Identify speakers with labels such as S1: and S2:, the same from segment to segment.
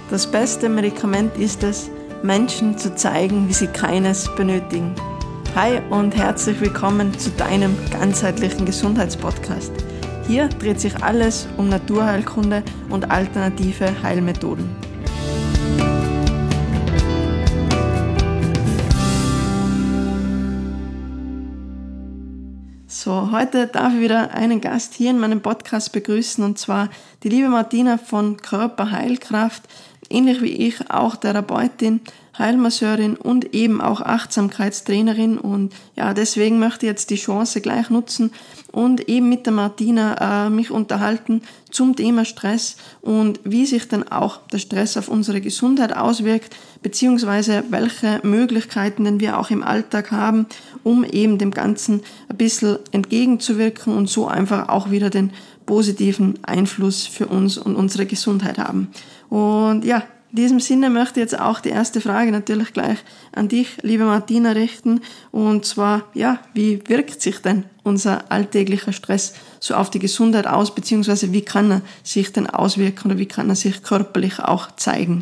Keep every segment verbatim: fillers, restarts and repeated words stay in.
S1: Das beste Medikament ist es, Menschen zu zeigen, wie sie keines benötigen. Hi und herzlich willkommen zu deinem ganzheitlichen Gesundheitspodcast. Hier dreht sich alles um Naturheilkunde und alternative Heilmethoden. So, heute darf ich wieder einen Gast hier in meinem Podcast begrüßen, und zwar die liebe Martina von Körperheilkraft, ähnlich wie ich auch Therapeutin, Heilmasseurin und eben auch Achtsamkeitstrainerin. Und ja, deswegen möchte ich jetzt die Chance gleich nutzen und eben mit der Martina äh, mich unterhalten zum Thema Stress und wie sich dann auch der Stress auf unsere Gesundheit auswirkt, beziehungsweise welche Möglichkeiten denn wir auch im Alltag haben, um eben dem Ganzen ein bisschen entgegenzuwirken und so einfach auch wieder den positiven Einfluss für uns und unsere Gesundheit haben. Und ja, in diesem Sinne möchte ich jetzt auch die erste Frage natürlich gleich an dich, liebe Martina, richten. Und zwar, ja, wie wirkt sich denn unser alltäglicher Stress so auf die Gesundheit aus, beziehungsweise wie kann er sich denn auswirken oder wie kann er sich körperlich auch zeigen?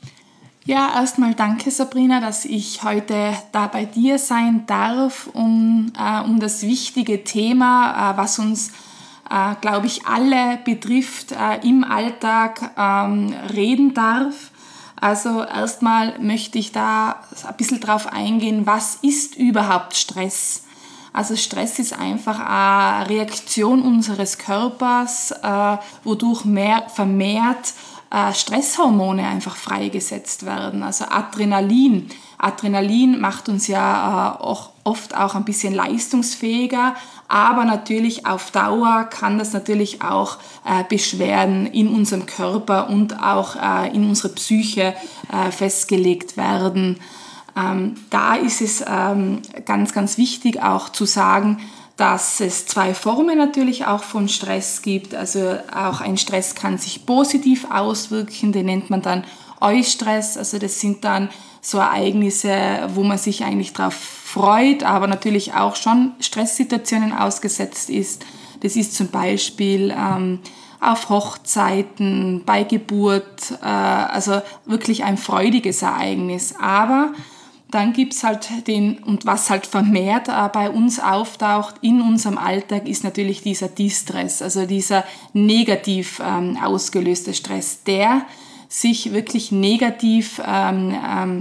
S2: Ja, erstmal danke Sabrina, dass ich heute da bei dir sein darf, um, äh, um das wichtige Thema, äh, was uns, äh, glaube ich, alle betrifft, äh, im Alltag ähm, reden darf. Also erstmal möchte ich da ein bisschen drauf eingehen, was ist überhaupt Stress? Also Stress ist einfach eine Reaktion unseres Körpers, äh, wodurch mehr, vermehrt äh, Stresshormone einfach freigesetzt werden. Also Adrenalin. Adrenalin macht uns ja äh, auch, oft auch ein bisschen leistungsfähiger, aber natürlich auf Dauer kann das natürlich auch äh, Beschwerden in unserem Körper und auch äh, in unserer Psyche äh, festgelegt werden. Ähm, da ist es ähm, ganz, ganz wichtig auch zu sagen, dass es zwei Formen natürlich auch von Stress gibt. Also auch ein Stress kann sich positiv auswirken, den nennt man dann Eustress. Also das sind dann so Ereignisse, wo man sich eigentlich drauf freut, aber natürlich auch schon Stresssituationen ausgesetzt ist. Das ist zum Beispiel ähm, auf Hochzeiten, bei Geburt, äh, also wirklich ein freudiges Ereignis. Aber dann gibt's halt den, und was halt vermehrt äh, bei uns auftaucht in unserem Alltag, ist natürlich dieser Distress, also dieser negativ ähm, ausgelöste Stress, der sich wirklich negativ ähm, ähm,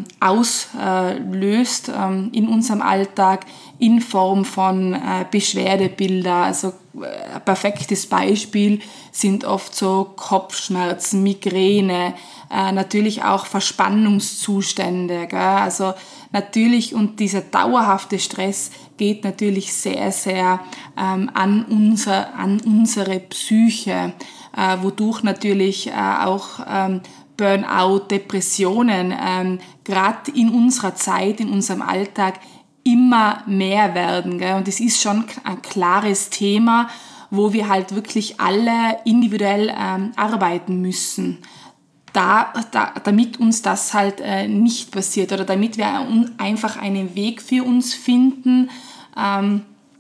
S2: auslöst ähm, in unserem Alltag in Form von äh, Beschwerdebilder. Also äh, ein perfektes Beispiel sind oft so Kopfschmerzen, Migräne, äh, natürlich auch Verspannungszustände. Gell? Also natürlich, und dieser dauerhafte Stress geht natürlich sehr, sehr ähm, an, unser, an unsere Psyche, äh, wodurch natürlich äh, auch ähm, Burnout, Depressionen, ähm, gerade in unserer Zeit, in unserem Alltag immer mehr werden. Gell? Und es ist schon ein klares Thema, wo wir halt wirklich alle individuell ähm, arbeiten müssen, da, da, damit uns das halt äh, nicht passiert oder damit wir un- einfach einen Weg für uns finden, ähm,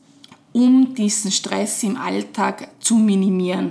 S2: um diesen Stress im Alltag zu minimieren.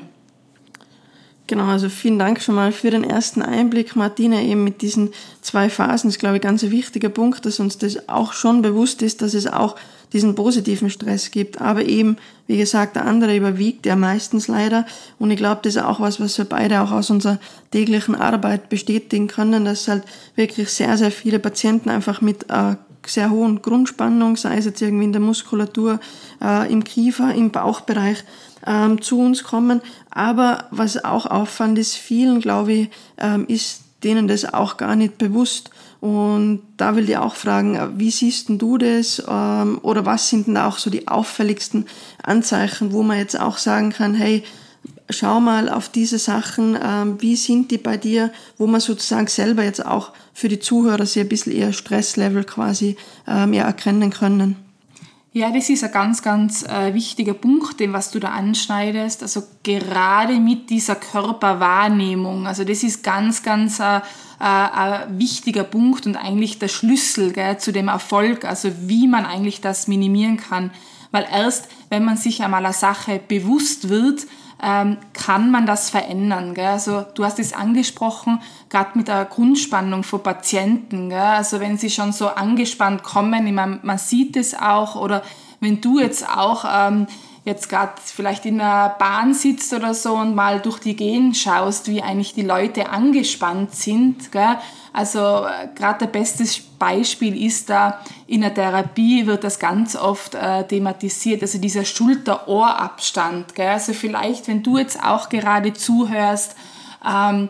S1: Genau, also vielen Dank schon mal für den ersten Einblick, Martina, eben mit diesen zwei Phasen. Das ist, glaube ich, ganz ein wichtiger Punkt, dass uns das auch schon bewusst ist, dass es auch diesen positiven Stress gibt. Aber eben, wie gesagt, der andere überwiegt ja meistens leider. Und ich glaube, das ist auch was, was wir beide auch aus unserer täglichen Arbeit bestätigen können, dass halt wirklich sehr, sehr viele Patienten einfach mit äh, sehr hohen Grundspannung, sei es jetzt irgendwie in der Muskulatur, äh, im Kiefer, im Bauchbereich, ähm, zu uns kommen. Aber was auch auffällt, ist vielen, glaube ich, ähm, ist denen das auch gar nicht bewusst. Und da will ich auch fragen, wie siehst denn du das? Ähm, oder was sind denn auch so die auffälligsten Anzeichen, wo man jetzt auch sagen kann, hey, schau mal auf diese Sachen, ähm, wie sind die bei dir, wo man sozusagen selber jetzt auch für die Zuhörer sich ein bisschen eher Stresslevel quasi ähm, ja, erkennen können?
S2: Ja, das ist ein ganz, ganz äh, wichtiger Punkt, den was du da anschneidest. Also gerade mit dieser Körperwahrnehmung. Also das ist ganz, ganz äh, äh, ein wichtiger Punkt und eigentlich der Schlüssel, gell, zu dem Erfolg. Also wie man eigentlich das minimieren kann. Weil erst, wenn man sich einmal einer Sache bewusst wird, ähm, kann man das verändern. Gell? Also du hast es angesprochen, gerade mit der Grundspannung von Patienten. Gell? Also wenn sie schon so angespannt kommen, ich meine, man sieht es auch, oder wenn du jetzt auch ähm, jetzt gerade vielleicht in der Bahn sitzt oder so und mal durch die Gegend schaust, wie eigentlich die Leute angespannt sind. Gell? Also äh, gerade der beste Beispiel ist da, in der Therapie wird das ganz oft äh, thematisiert, also dieser Schulter-Ohr-Abstand. Gell? Also vielleicht, wenn du jetzt auch gerade zuhörst, ähm,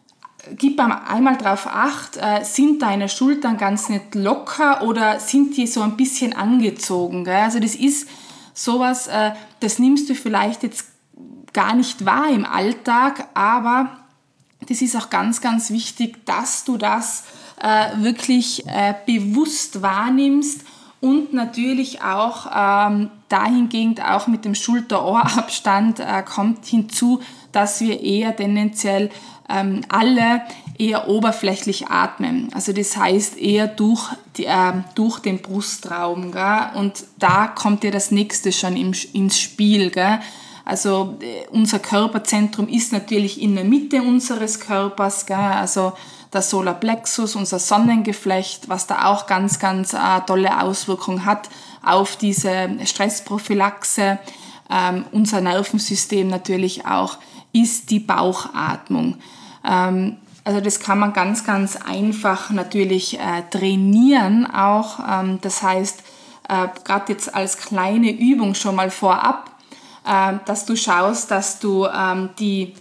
S2: gib einmal drauf Acht, äh, sind deine Schultern ganz nicht locker oder sind die so ein bisschen angezogen? Gell? Also das ist sowas, äh, das nimmst du vielleicht jetzt gar nicht wahr im Alltag, aber das ist auch ganz, ganz wichtig, dass du das äh, wirklich äh, bewusst wahrnimmst und natürlich auch ähm, dahingehend auch mit dem Schulter-Ohr-Abstand äh, kommt hinzu, dass wir eher tendenziell ähm, alle eher oberflächlich atmen. Also das heißt eher durch, die, äh, durch den Brustraum. Gell? Und da kommt ja das Nächste schon im, ins Spiel. Gell? Also äh, unser Körperzentrum ist natürlich in der Mitte unseres Körpers. Gell? Also der Solarplexus, unser Sonnengeflecht, was da auch ganz, ganz äh, tolle Auswirkungen hat auf diese Stressprophylaxe. Ähm, unser Nervensystem natürlich auch, ist die Bauchatmung. Ähm, also das kann man ganz, ganz einfach natürlich äh, trainieren auch. Ähm, das heißt, äh, gerade jetzt als kleine Übung schon mal vorab, äh, dass du schaust, dass du ähm, die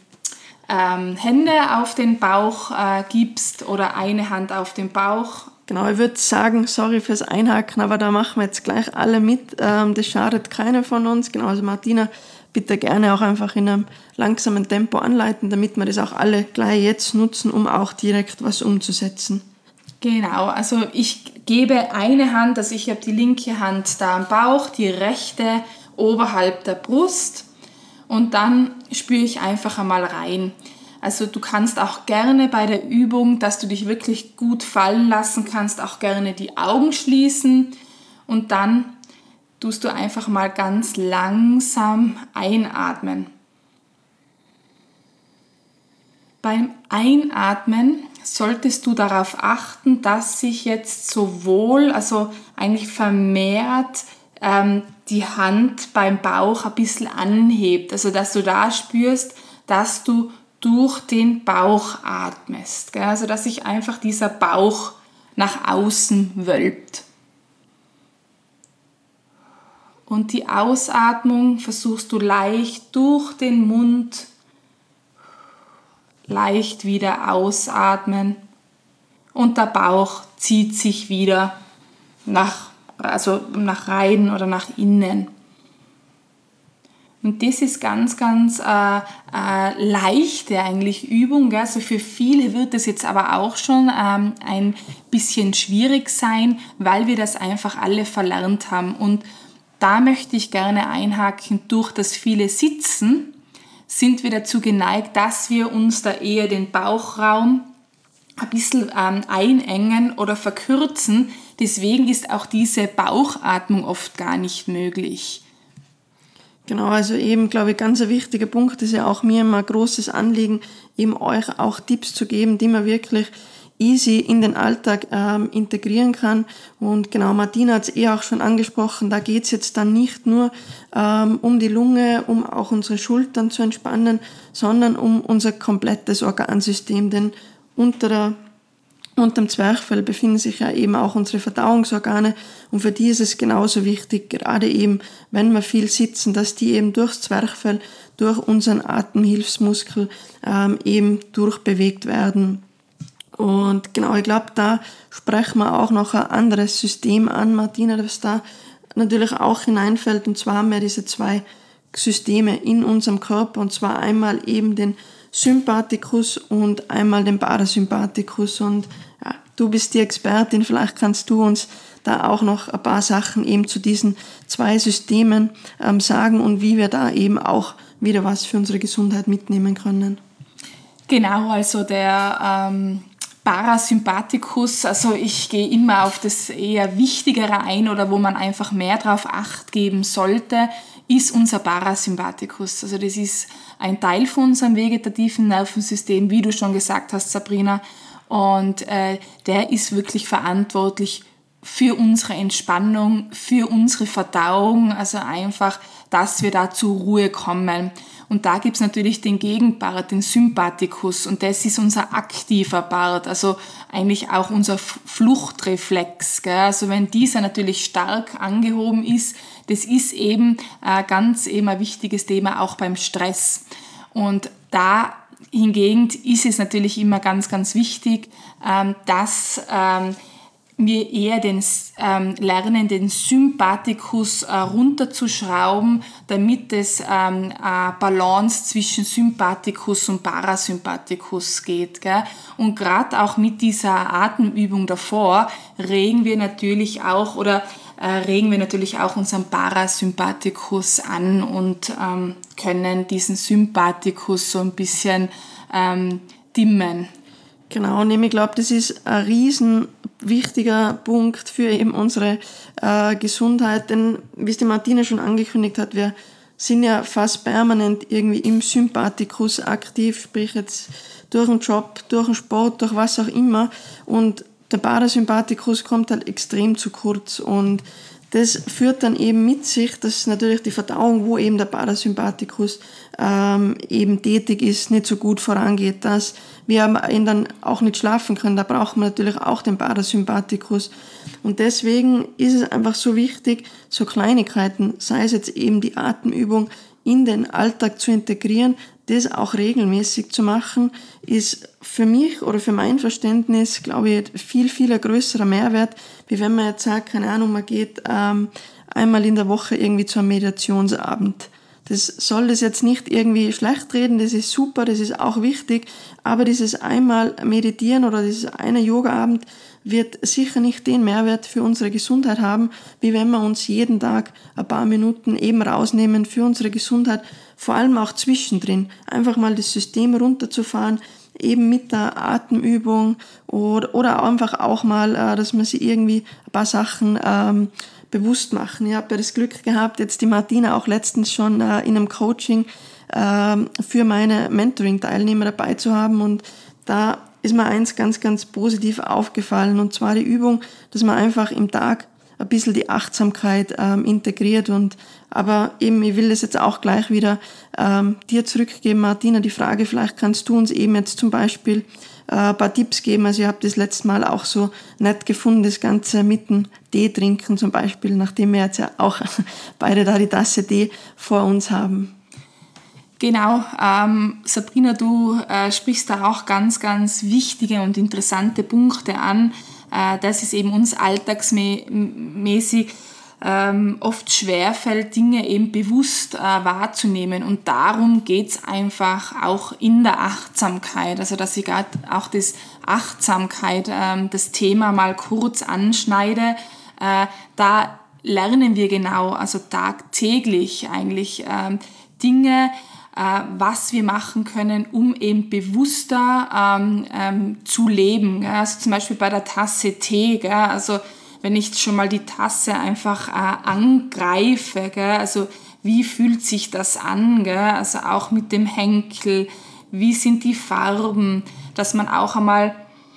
S2: ähm, Hände auf den Bauch äh, gibst oder eine Hand auf den Bauch.
S1: Genau, ich würde sagen, sorry fürs Einhaken, aber da machen wir jetzt gleich alle mit. Ähm, das schadet keiner von uns. Genau, also Martina, bitte gerne auch einfach in einem langsamen Tempo anleiten, damit wir das auch alle gleich jetzt nutzen, um auch direkt was umzusetzen.
S2: Genau, also ich gebe eine Hand, also ich habe die linke Hand da am Bauch, die rechte oberhalb der Brust und dann spüre ich einfach einmal rein. Also du kannst auch gerne bei der Übung, dass du dich wirklich gut fallen lassen kannst, auch gerne die Augen schließen und dann tust du einfach mal ganz langsam einatmen. Beim Einatmen solltest du darauf achten, dass sich jetzt sowohl, also eigentlich vermehrt ähm, die Hand beim Bauch ein bisschen anhebt. Also dass du da spürst, dass du durch den Bauch atmest. Gell? Also dass sich einfach dieser Bauch nach außen wölbt. Und die Ausatmung versuchst du leicht durch den Mund, leicht wieder ausatmen und der Bauch zieht sich wieder nach, also nach rein oder nach innen. Und das ist ganz, ganz äh, äh, leichte eigentlich Übung. Gell? Also für viele wird das jetzt aber auch schon ähm, ein bisschen schwierig sein, weil wir das einfach alle verlernt haben. Und da möchte ich gerne einhaken, durch das viele Sitzen sind wir dazu geneigt, dass wir uns da eher den Bauchraum ein bisschen ähm, einengen oder verkürzen. Deswegen ist auch diese Bauchatmung oft gar nicht möglich.
S1: Genau, also eben, glaube ich, ganz ein wichtiger Punkt ist ja auch mir immer ein großes Anliegen, eben euch auch Tipps zu geben, die man wirklich easy in den Alltag ähm, integrieren kann. Und genau, Martina hat es eh auch schon angesprochen, da geht es jetzt dann nicht nur ähm, um die Lunge, um auch unsere Schultern zu entspannen, sondern um unser komplettes Organsystem, denn unter der Unterm Zwerchfell befinden sich ja eben auch unsere Verdauungsorgane und für die ist es genauso wichtig, gerade eben, wenn wir viel sitzen, dass die eben durchs Zwerchfell, durch unseren Atemhilfsmuskel ähm, eben durchbewegt werden. Und genau, ich glaube, da sprechen wir auch noch ein anderes System an, Martina, das da natürlich auch hineinfällt, und zwar haben wir diese zwei Systeme in unserem Körper, und zwar einmal eben den Sympathikus und einmal den Parasympathikus. Und ja, du bist die Expertin, vielleicht kannst du uns da auch noch ein paar Sachen eben zu diesen zwei Systemen ähm, sagen und wie wir da eben auch wieder was für unsere Gesundheit mitnehmen können.
S2: Genau, also der ähm, Parasympathikus, also ich gehe immer auf das eher Wichtigere ein oder wo man einfach mehr drauf Acht geben sollte, ist unser Parasympathikus. Also das ist ein Teil von unserem vegetativen Nervensystem, wie du schon gesagt hast, Sabrina. Und äh, der ist wirklich verantwortlich für unsere Entspannung, für unsere Verdauung, also einfach, dass wir da zur Ruhe kommen. Und da gibt's natürlich den Gegenpart, den Sympathikus, und das ist unser aktiver Part, also eigentlich auch unser Fluchtreflex. Gell? Also wenn dieser natürlich stark angehoben ist, das ist eben äh, ganz eben ein wichtiges Thema auch beim Stress. Und da hingegen ist es natürlich immer ganz, ganz wichtig, ähm, dass ähm, wir eher den, ähm, lernen, den Sympathikus äh, runterzuschrauben, damit es ähm, eine Balance zwischen Sympathikus und Parasympathikus geht. Gell? Und gerade auch mit dieser Atemübung davor regen wir natürlich auch oder äh, regen wir natürlich auch unseren Parasympathikus an und ähm, können diesen Sympathikus so ein bisschen ähm, dimmen.
S1: Genau, und ich glaube, das ist ein riesen wichtiger Punkt für eben unsere äh, Gesundheit, denn wie es die Martina schon angekündigt hat, wir sind ja fast permanent irgendwie im Sympathikus aktiv, sprich jetzt durch den Job, durch den Sport, durch was auch immer, und der Parasympathikus kommt halt extrem zu kurz, und das führt dann eben mit sich, dass natürlich die Verdauung, wo eben der Parasympathikus ähm, eben tätig ist, nicht so gut vorangeht, dass wir dann auch nicht schlafen können. Da braucht man natürlich auch den Parasympathikus. Und deswegen ist es einfach so wichtig, so Kleinigkeiten, sei es jetzt eben die Atemübung, in den Alltag zu integrieren, das auch regelmäßig zu machen, ist für mich oder für mein Verständnis, glaube ich, viel, viel ein größerer Mehrwert, wie wenn man jetzt sagt, keine Ahnung, man geht ähm, einmal in der Woche irgendwie zu einem Meditationsabend. Das soll das jetzt nicht irgendwie schlecht reden, das ist super, das ist auch wichtig, aber dieses einmal Meditieren oder dieses eine Yoga-Abend wird sicher nicht den Mehrwert für unsere Gesundheit haben, wie wenn wir uns jeden Tag ein paar Minuten eben rausnehmen für unsere Gesundheit, vor allem auch zwischendrin. Einfach mal das System runterzufahren, eben mit der Atemübung oder, oder einfach auch mal, dass man sich irgendwie ein paar Sachen ähm, bewusst machen. Ich habe ja das Glück gehabt, jetzt die Martina auch letztens schon äh, in einem Coaching äh, für meine Mentoring-Teilnehmer dabei zu haben, und da ist mir eins ganz, ganz positiv aufgefallen, und zwar die Übung, dass man einfach im Tag ein bisschen die Achtsamkeit ähm, integriert. Und aber eben, ich will das jetzt auch gleich wieder ähm, dir zurückgeben, Martina, die Frage, vielleicht kannst du uns eben jetzt zum Beispiel äh, ein paar Tipps geben. Also ich habe das letzte Mal auch so nett gefunden, das Ganze mit dem Tee trinken zum Beispiel, nachdem wir jetzt ja auch beide da die Tasse Tee vor uns haben.
S2: Genau, ähm, Sabrina, du äh, sprichst da auch ganz, ganz wichtige und interessante Punkte an, äh, dass es eben uns alltagsmäßig ähm, oft schwerfällt, Dinge eben bewusst äh, wahrzunehmen, und darum geht's einfach auch in der Achtsamkeit, also dass ich gerade auch das Achtsamkeit, ähm, das Thema mal kurz anschneide, äh, da lernen wir genau, also tagtäglich eigentlich ähm, Dinge, was wir machen können, um eben bewusster ähm, ähm, zu leben. Gell? Also zum Beispiel bei der Tasse Tee, gell? Also wenn ich schon mal die Tasse einfach äh, angreife, gell? Also wie fühlt sich das an? Gell? Also auch mit dem Henkel, wie sind die Farben, dass man auch einmal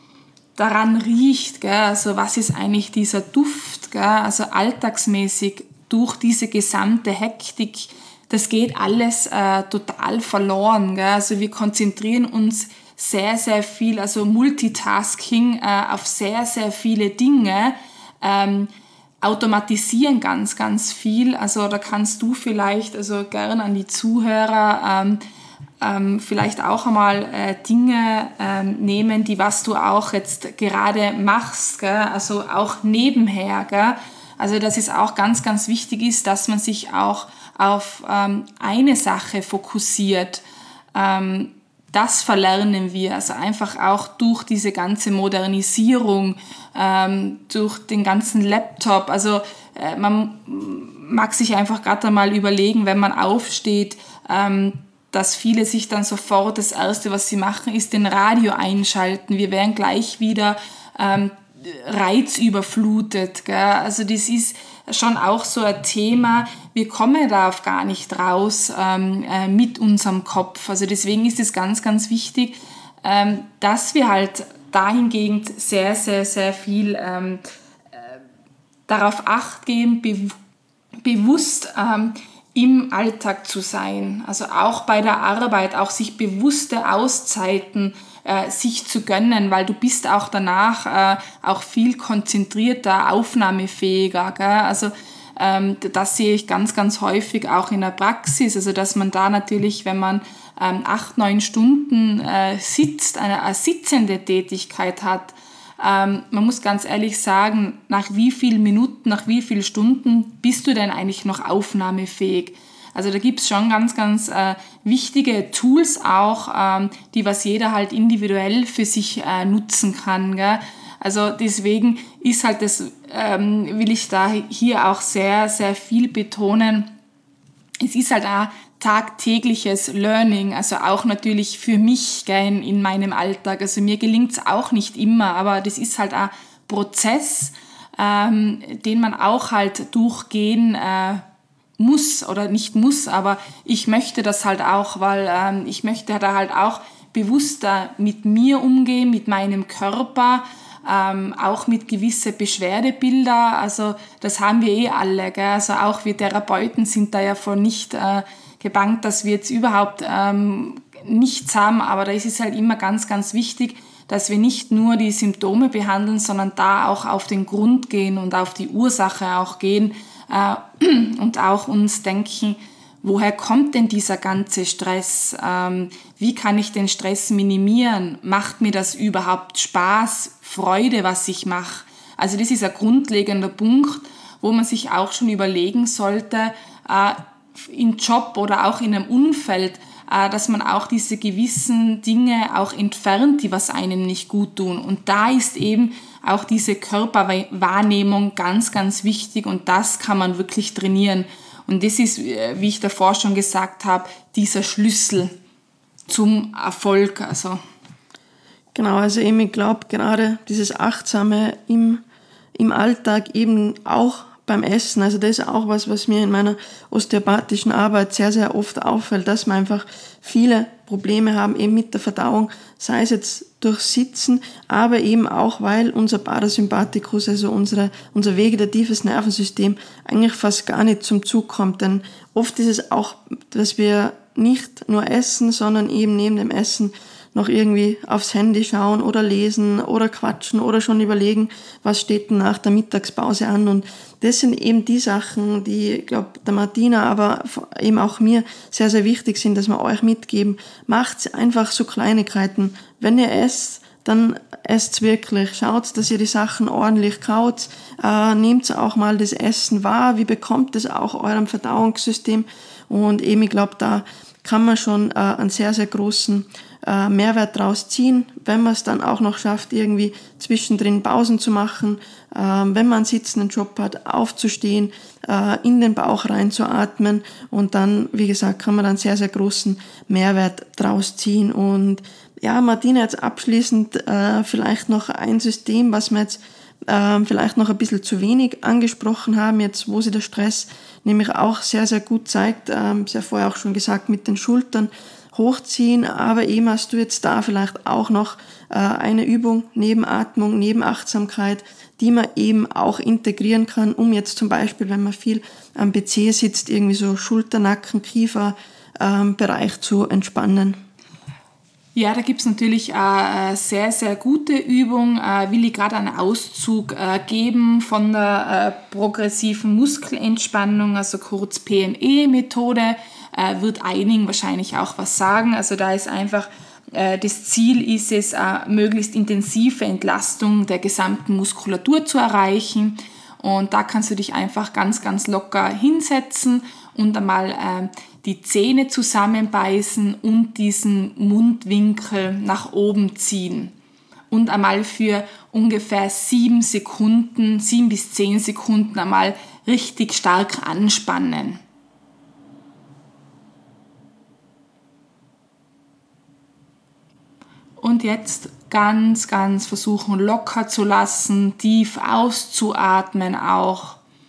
S2: daran riecht, gell? Also was ist eigentlich dieser Duft? Gell? Also alltagsmäßig durch diese gesamte Hektik, das geht alles äh, total verloren. Gell? Also wir konzentrieren uns sehr, sehr viel, also Multitasking äh, auf sehr, sehr viele Dinge, ähm, automatisieren ganz, ganz viel. Also da kannst du vielleicht, also gern an die Zuhörer, ähm, ähm, vielleicht auch einmal äh, Dinge ähm, nehmen, die was du auch jetzt gerade machst, gell? Also auch nebenher. Gell? Also dass es auch ganz, ganz wichtig ist, dass man sich auch auf ähm, eine Sache fokussiert. Ähm, das verlernen wir, also einfach auch durch diese ganze Modernisierung, ähm, durch den ganzen Laptop. Also äh, man mag sich einfach gerade einmal überlegen, wenn man aufsteht, ähm, dass viele sich dann sofort, das Erste, was sie machen, ist den Radio einschalten. Wir werden gleich wieder ähm, reizüberflutet. Gell? Also das ist schon auch so ein Thema, wir kommen darauf gar nicht raus ähm, äh, mit unserem Kopf. Also deswegen ist es ganz, ganz wichtig, ähm, dass wir halt dahingehend sehr, sehr, sehr viel ähm, äh, darauf Acht geben, be- bewusst ähm, im Alltag zu sein. Also auch bei der Arbeit, auch sich bewusste Auszeiten äh, sich zu gönnen, weil du bist auch danach äh, auch viel konzentrierter, aufnahmefähiger. Gell? Also ähm, das sehe ich ganz, ganz häufig auch in der Praxis. Also dass man da natürlich, wenn man ähm, acht, neun Stunden äh, sitzt, eine, eine sitzende Tätigkeit hat, Ähm, man muss ganz ehrlich sagen, nach wie vielen Minuten, nach wie vielen Stunden bist du denn eigentlich noch aufnahmefähig? Also da gibt's schon ganz, ganz äh, wichtige Tools auch, ähm, die was jeder halt individuell für sich äh, nutzen kann. Gell? Also deswegen ist halt das, ähm, will ich da hier auch sehr, sehr viel betonen. Es ist halt auch tagtägliches Learning, also auch natürlich für mich gell, in meinem Alltag. Also mir gelingt es auch nicht immer, aber das ist halt ein Prozess, ähm, den man auch halt durchgehen äh, muss oder nicht muss, aber ich möchte das halt auch, weil ähm, ich möchte da halt auch bewusster mit mir umgehen, mit meinem Körper, Ähm, auch mit gewisse Beschwerdebilder, also das haben wir eh alle, gell? Also auch wir Therapeuten sind da ja vor nicht äh, gebannt, dass wir jetzt überhaupt ähm, nichts haben, aber da ist es halt immer ganz, ganz wichtig, dass wir nicht nur die Symptome behandeln, sondern da auch auf den Grund gehen und auf die Ursache auch gehen äh, und auch uns denken, woher kommt denn dieser ganze Stress? Ähm, wie kann ich den Stress minimieren? Macht mir das überhaupt Spaß, Freude, was ich mache? Also das ist ein grundlegender Punkt, wo man sich auch schon überlegen sollte, äh, im Job oder auch in einem Umfeld, äh, dass man auch diese gewissen Dinge auch entfernt, die was einem nicht gut tun. Und da ist eben auch diese Körperwahrnehmung ganz, ganz wichtig und das kann man wirklich trainieren. Und das ist, wie ich davor schon gesagt habe, dieser Schlüssel zum Erfolg. Also.
S1: Genau, also eben, ich glaube, gerade dieses Achtsame im, im Alltag eben auch beim Essen, also das ist auch was, was mir in meiner osteopathischen Arbeit sehr, sehr oft auffällt, dass wir einfach viele Probleme haben eben mit der Verdauung, sei es jetzt durch Sitzen, aber eben auch, weil unser Parasympathikus, also unsere, unser vegetatives Nervensystem eigentlich fast gar nicht zum Zug kommt. Denn oft ist es auch, dass wir nicht nur essen, sondern eben neben dem Essen noch irgendwie aufs Handy schauen oder lesen oder quatschen oder schon überlegen, was steht denn nach der Mittagspause an. Und das sind eben die Sachen, die, ich glaube, der Martina, aber eben auch mir sehr, sehr wichtig sind, dass wir euch mitgeben. Macht einfach so Kleinigkeiten. Wenn ihr esst, dann esst's wirklich. Schaut, dass ihr die Sachen ordentlich kaut. Äh, nehmt auch mal das Essen wahr. Wie bekommt es auch eurem Verdauungssystem? Und eben, ich glaube, da kann man schon äh, einen sehr, sehr großen äh, Mehrwert draus ziehen, wenn man es dann auch noch schafft, irgendwie zwischendrin Pausen zu machen, äh, wenn man einen sitzenden Job hat, aufzustehen, äh, in den Bauch reinzuatmen und dann, wie gesagt, kann man dann sehr, sehr großen Mehrwert draus ziehen. Und ja, Martina, jetzt abschließend äh, vielleicht noch ein System, was wir jetzt äh, vielleicht noch ein bisschen zu wenig angesprochen haben, jetzt wo sich der Stress nämlich auch sehr, sehr gut zeigt, ähm, sehr vorher auch schon gesagt, mit den Schultern hochziehen, aber eben hast du jetzt da vielleicht auch noch äh, eine Übung neben Atmung, neben Achtsamkeit, die man eben auch integrieren kann, um jetzt zum Beispiel, wenn man viel am P C sitzt, irgendwie so Schulter, Nacken, Kiefer ähm, Bereich zu entspannen.
S2: Ja, da gibt's natürlich eine sehr, sehr gute Übung. Äh, will ich gerade einen Auszug äh, geben von der äh, progressiven Muskelentspannung, also kurz P M E-Methode, äh, wird einigen wahrscheinlich auch was sagen. Also da ist einfach, äh, das Ziel ist es, äh, möglichst intensive Entlastung der gesamten Muskulatur zu erreichen. Und da kannst du dich einfach ganz, ganz locker hinsetzen und einmal äh, die Zähne zusammenbeißen und diesen Mundwinkel nach oben ziehen. Und einmal für ungefähr sieben Sekunden, sieben bis zehn Sekunden einmal richtig stark anspannen. Und jetzt ganz, ganz versuchen locker zu lassen, tief auszuatmen auch.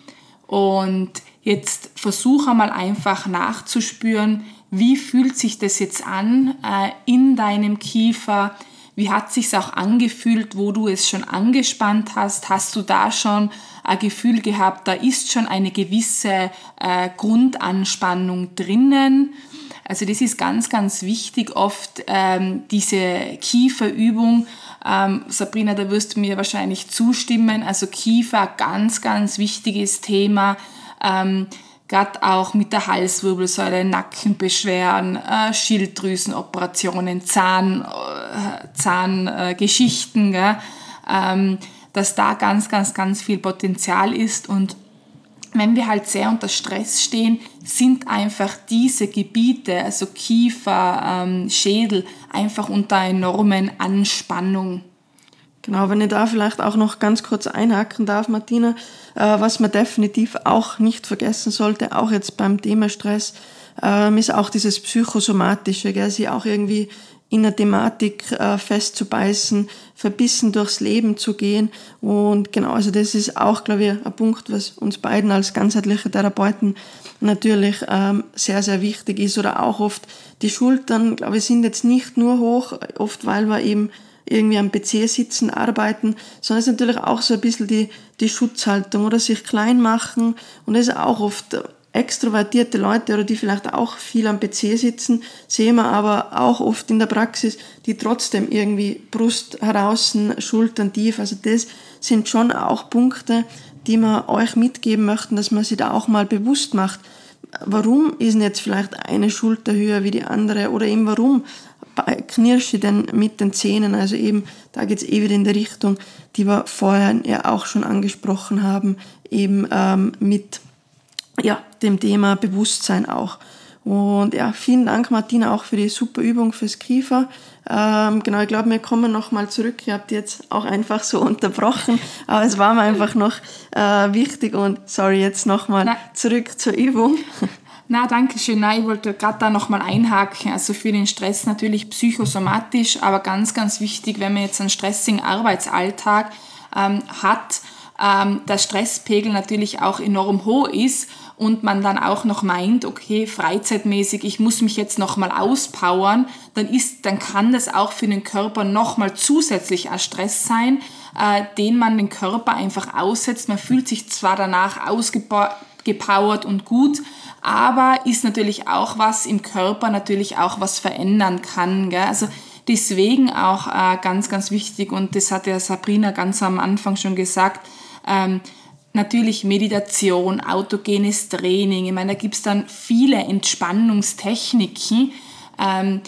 S2: Und jetzt versuche mal einfach nachzuspüren, wie fühlt sich das jetzt an äh, in deinem Kiefer? Wie hat sich's auch angefühlt, wo du es schon angespannt hast? Hast du da schon ein Gefühl gehabt, da ist schon eine gewisse äh, Grundanspannung drinnen? Also das ist ganz, ganz wichtig, oft ähm, diese Kieferübung. Ähm, Sabrina, da wirst du mir wahrscheinlich zustimmen. Also Kiefer, ganz, ganz wichtiges Thema. Ähm, Gerade auch mit der Halswirbelsäule, Nackenbeschwerden, äh, Schilddrüsenoperationen, Zahn, äh, Zahngeschichten, äh, ähm, dass da ganz, ganz, ganz viel Potenzial ist. Und wenn wir halt sehr unter Stress stehen, sind einfach diese Gebiete, also Kiefer, ähm, Schädel, einfach unter enormen Anspannung.
S1: Genau, wenn ich da vielleicht auch noch ganz kurz einhaken darf, Martina, äh, was man definitiv auch nicht vergessen sollte, auch jetzt beim Thema Stress, ähm, ist auch dieses Psychosomatische, gell, sich auch irgendwie in der Thematik äh, festzubeißen, verbissen durchs Leben zu gehen. Und genau, also das ist auch, glaube ich, ein Punkt, was uns beiden als ganzheitliche Therapeuten natürlich ähm, sehr, sehr wichtig ist. Oder auch oft die Schultern, glaube ich, sind jetzt nicht nur hoch, oft weil wir eben irgendwie am P C sitzen, arbeiten, sondern es ist natürlich auch so ein bisschen die, die Schutzhaltung oder sich klein machen. Und das ist auch oft extrovertierte Leute oder die vielleicht auch viel am P C sitzen, sehen wir aber auch oft in der Praxis, die trotzdem irgendwie Brust heraus, Schultern tief. Also das sind schon auch Punkte, die wir euch mitgeben möchten, dass man sich da auch mal bewusst macht. Warum ist denn jetzt vielleicht eine Schulter höher wie die andere oder eben warum knirsche ich denn mit den Zähnen? Also eben, da geht es eh wieder in die Richtung, die wir vorher ja auch schon angesprochen haben, eben ähm, mit ja, dem Thema Bewusstsein auch. Und ja, vielen Dank, Martina, auch für die super Übung fürs Kiefer. Ähm, genau, ich glaube, wir kommen nochmal zurück. Ihr habt jetzt auch einfach so unterbrochen, aber es war mir einfach noch äh, wichtig und sorry, jetzt nochmal zurück zur Übung.
S2: Na, danke schön. Na, ich wollte gerade da nochmal einhaken. Also für den Stress natürlich psychosomatisch, aber ganz, ganz wichtig, wenn man jetzt einen stressigen Arbeitsalltag ähm, hat, ähm, der Stresspegel natürlich auch enorm hoch ist und man dann auch noch meint, okay, freizeitmäßig, ich muss mich jetzt nochmal auspowern, dann ist, dann kann das auch für den Körper nochmal zusätzlich ein Stress sein, äh, den man den Körper einfach aussetzt. Man fühlt sich zwar danach ausgepowert und gut, aber ist natürlich auch was im Körper, natürlich auch was verändern kann, gell? Also deswegen auch äh, ganz, ganz wichtig, und das hat ja Sabrina ganz am Anfang schon gesagt, ähm, natürlich Meditation, autogenes Training. Ich meine, da gibt es dann viele Entspannungstechniken, ähm,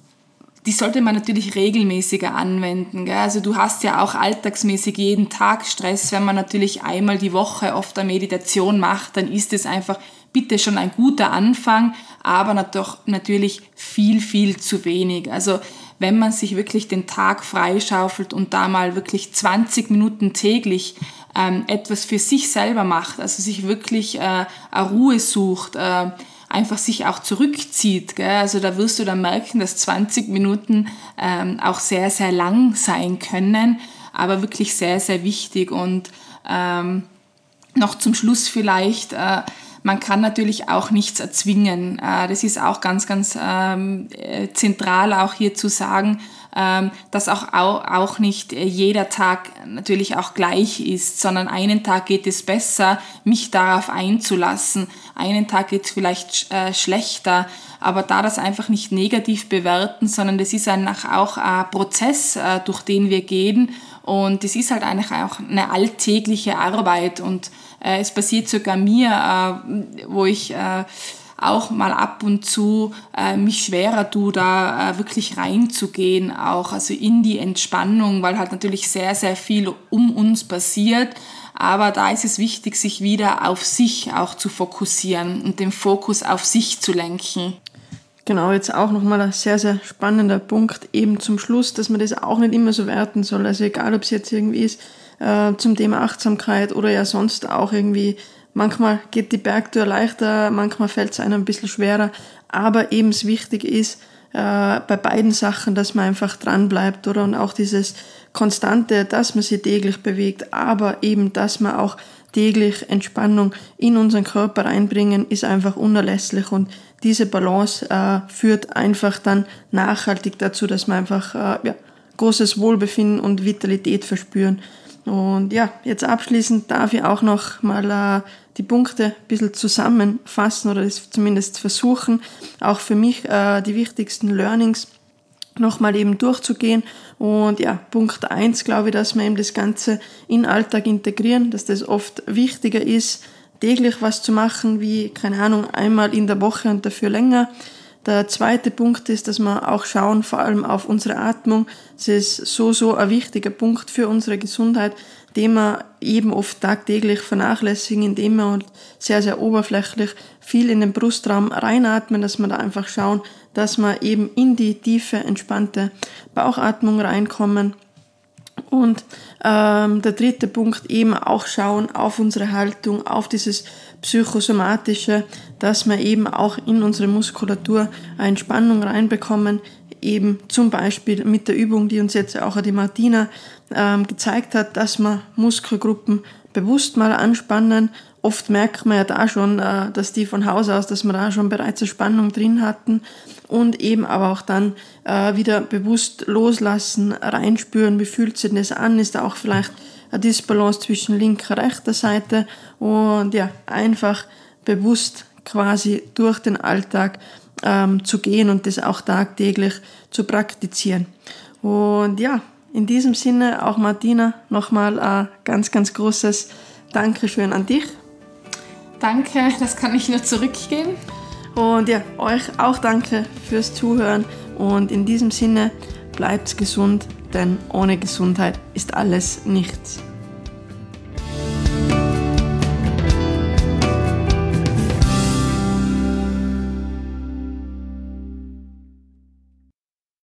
S2: die sollte man natürlich regelmäßiger anwenden, gell? Also du hast ja auch alltagsmäßig jeden Tag Stress. Wenn man natürlich einmal die Woche oft eine Meditation macht, dann ist es einfach bitte schon ein guter Anfang, aber natürlich viel, viel zu wenig. Also wenn man sich wirklich den Tag freischaufelt und da mal wirklich zwanzig Minuten täglich ähm, etwas für sich selber macht, also sich wirklich äh, eine Ruhe sucht, äh, einfach sich auch zurückzieht, gell? Also da wirst du dann merken, dass zwanzig Minuten ähm, auch sehr, sehr lang sein können, aber wirklich sehr, sehr wichtig. Und ähm, noch zum Schluss vielleicht, äh, man kann natürlich auch nichts erzwingen. Äh, das ist auch ganz, ganz ähm, zentral auch hier zu sagen, ähm, dass auch, auch, auch nicht jeder Tag natürlich auch gleich ist, sondern einen Tag geht es besser, mich darauf einzulassen. Einen Tag geht es vielleicht äh, schlechter, aber da das einfach nicht negativ bewerten, sondern das ist einfach auch ein Prozess, äh, durch den wir gehen, und das ist halt eigentlich auch eine alltägliche Arbeit, und äh, es passiert sogar mir, äh, wo ich äh, auch mal ab und zu äh, mich schwerer tue, da äh, wirklich reinzugehen, auch also in die Entspannung, weil halt natürlich sehr, sehr viel um uns passiert. Aber da ist es wichtig, sich wieder auf sich auch zu fokussieren und den Fokus auf sich zu lenken.
S1: Genau, jetzt auch nochmal ein sehr, sehr spannender Punkt eben zum Schluss, dass man das auch nicht immer so werten soll. Also egal, ob es jetzt irgendwie ist äh, zum Thema Achtsamkeit oder ja sonst auch irgendwie, manchmal geht die Bergtour leichter, manchmal fällt es einem ein bisschen schwerer, aber eben es wichtig ist, äh, bei beiden Sachen, dass man einfach dran bleibt, oder? Und auch dieses Konstante, dass man sich täglich bewegt, aber eben, dass man auch täglich Entspannung in unseren Körper reinbringen, ist einfach unerlässlich und diese Balance äh, führt einfach dann nachhaltig dazu, dass wir einfach äh, ja, großes Wohlbefinden und Vitalität verspüren. Und ja, jetzt abschließend darf ich auch noch mal äh, die Punkte ein bisschen zusammenfassen oder das zumindest versuchen, auch für mich äh, die wichtigsten Learnings nochmal eben durchzugehen. Und ja, Punkt eins, glaube ich, dass wir eben das Ganze in den Alltag integrieren, dass das oft wichtiger ist, täglich was zu machen, wie, keine Ahnung, einmal in der Woche und dafür länger. Der zweite Punkt ist, dass wir auch schauen, vor allem auf unsere Atmung. Das ist so, so ein wichtiger Punkt für unsere Gesundheit, den wir eben oft tagtäglich vernachlässigen, indem wir uns sehr, sehr oberflächlich viel in den Brustraum reinatmen, dass wir da einfach schauen, dass wir eben in die tiefe, entspannte Bauchatmung reinkommen. Und ähm, der dritte Punkt eben auch schauen auf unsere Haltung, auf dieses Psychosomatische, dass wir eben auch in unsere Muskulatur eine Entspannung reinbekommen, eben zum Beispiel mit der Übung, die uns jetzt auch die Martina ähm, gezeigt hat, dass wir Muskelgruppen bewusst mal anspannen. Oft merkt man ja da schon, äh, dass die von Haus aus, dass wir da schon bereits eine Spannung drin hatten und eben aber auch dann äh, wieder bewusst loslassen, reinspüren, wie fühlt sich das an, ist da auch vielleicht eine Disbalance zwischen linker und rechter Seite und ja, einfach bewusst quasi durch den Alltag ähm, zu gehen und das auch tagtäglich zu praktizieren. Und ja, in diesem Sinne auch Martina, nochmal ein ganz, ganz großes Dankeschön an dich.
S2: Danke, das kann ich nur zurückgeben.
S1: Und ja, euch auch danke fürs Zuhören und in diesem Sinne bleibt gesund, denn ohne Gesundheit ist alles nichts.